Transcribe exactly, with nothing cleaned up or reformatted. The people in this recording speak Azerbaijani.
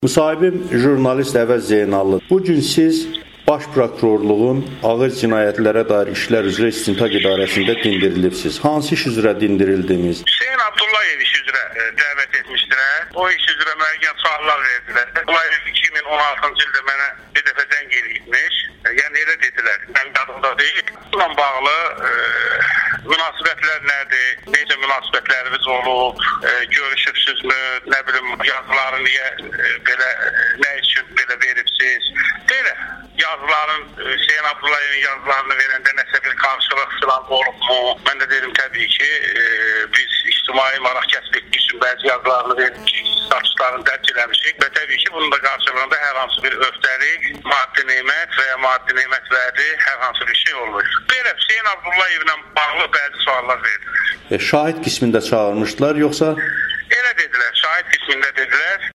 Müsahibim jurnalist Əvəz Zeynallı. Bugün siz Baş Prokurorluğun Ağır Cinayətlərə dair İşlər üzrə İstintaq İdarəsində dindirilibsiniz. Hansı iş üzrə dindirildiniz? Hüseyin Abdullayev iş üzrə dəvət etmişdilər. O iş üzrə müəyyən suallar verdilər. Abdullayev iki min on altıncı ildə mənə bir dəfə zəng eləyibmiş. Yəni elə dedilər. Mən yadımda deyil. Bununla bağlı e, münasibətlər nədir? Necə münasibətlərimiz olub? E, görüşübsüzmü? Nə bilim yazıları niyə e, belə nə üçün belə veribsiz? Belə yazıların Hüseyin Abdullayevin yazılarını verəndə nəsə bir qarşılıq filan olubmu? Mən də dedim təbii ki, e, biz ictimai maraq kəsb etdik üçün bəzi yazılarını vermişik, statüslarını dərc eləmişik və təbii ki, bunun da qarşılığında hər hansı bir öhdəlik, maddi nemət və ya maddi nemət vədi hər hansı bir şey olmuş. Belə Hüseyin Abdullayevlə bağlı bəzi suallar verdiler. E, şahid qismində çağırmışdılar yoxsa? Elə dedilər, şahid qismində dedilər.